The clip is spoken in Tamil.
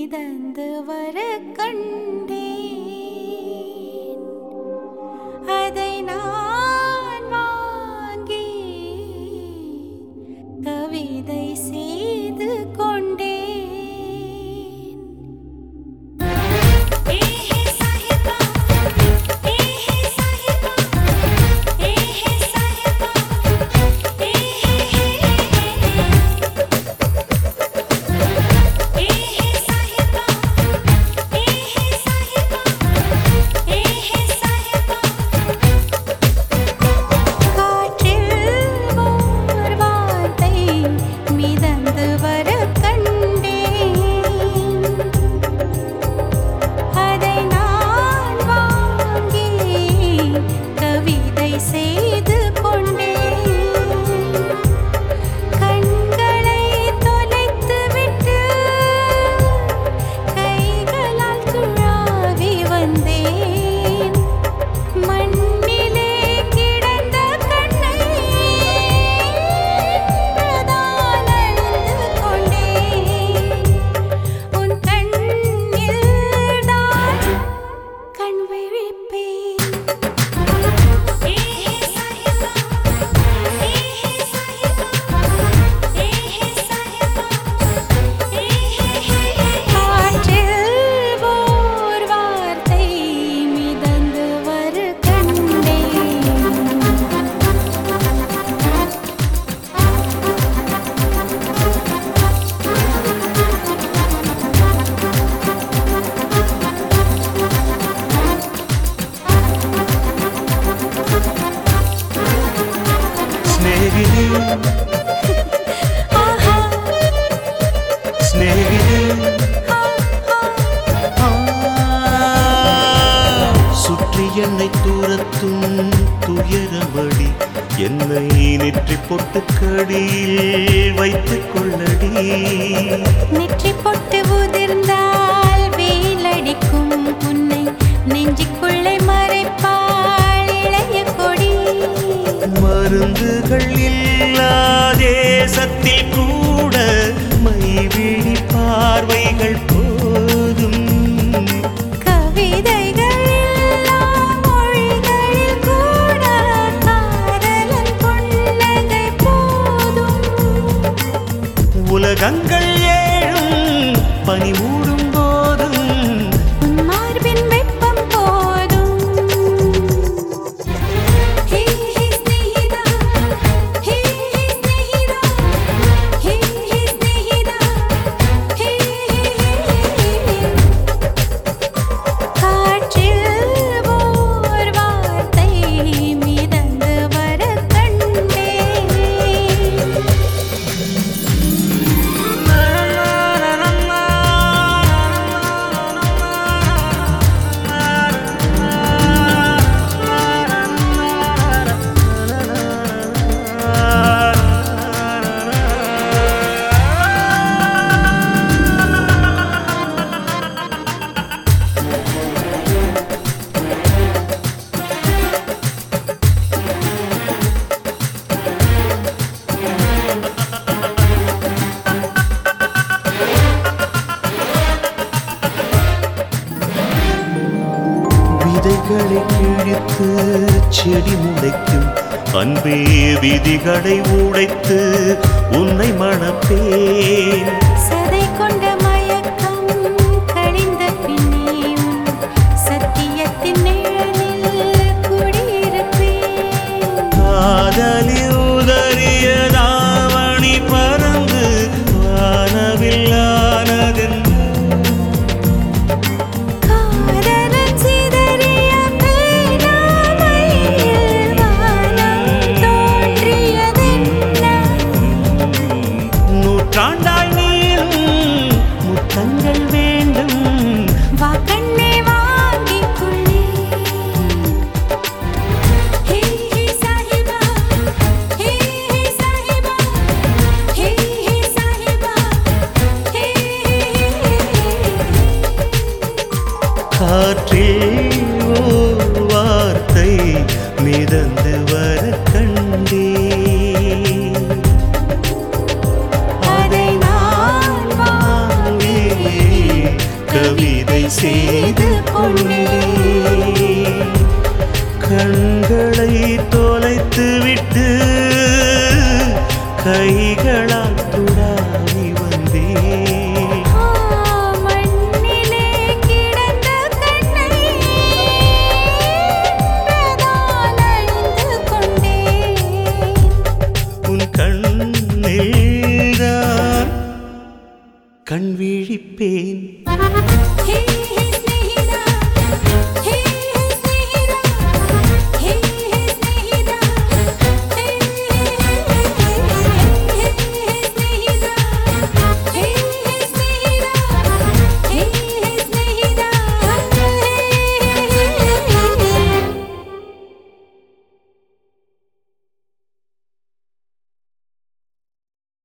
மிதந்து வர கண்டேன். அதை நான் வாங்கி கவிதை செய்து கொண்டேன். சுற்றி என்னை தூரத்தும் துயரமடி, என்னை நெற்றி பொட்டு கடியில் வைத்துக் கொள்ளடி. நெற்றி பொட்டு உதிர்ந்தால் வேலடிக்கும், உன்னை நெஞ்சுக்குள்ளே மறைப்பாள் இளைய கொடி. மருந்துகள் இல்லா தேசத்தில் கூட மைவிழி பார்வைகள் போதும். கவிதைகள் இல்லா மொழிகளில் கூட காதலன் புன்னகை போதும். உலகங்கள் ஏழும் பனி மூடும் போதும் உன் மார்பின் வெப்பம் போதும். ஹே ஹே ஸ்நேகிதா, ஹே ஹே ஸ்நேகிதா, ஹே ஹே ஸ்நேகிதா, ஹே ஹே. காற்றில் ஓர் வார்த்தை மிதந்து வர கண்டேன். விதைகளை கிழித்து செடி முளைக்கும், அன்பே விதிகளை உடைத்து உன்னை மணப்பேன். சதை கொண்ட மயக்கம் கழிந்த பின்னே உன் சத்தியத்தின் நிழலில் குடியிருப்பேன். காதலில் உதறிய தாவணி பறந்து வானவில்லானதென்று காதலன் சிதறிய பேராமையில் வானம் தோன்றியதென்ன. நூற்றாண்டாய் நீளும் முத்தங்கள் வேண்டும். வா கண்ணே வாங்கிக் கொள்ளேன். ஹே ஹே சாஹிபா, ஹே ஹே சாஹிபா, ஹே ஹே சாஹிபா, ஹே ஹே. காற்றில் ஓர் வார்த்தை மிதந்து வர கண்டேன். அதை நான் வாங்கி செய்து கொண்டேன். கண்களை தொலைத்து விட்டு கைகளால் துடாவி வந்தேன். மண்ணிலே கிடந்த கண்ணை பிரதால் அணிந்து கொண்டேன். உன் கண்ணில்தான் கண் விழிப்பேன்.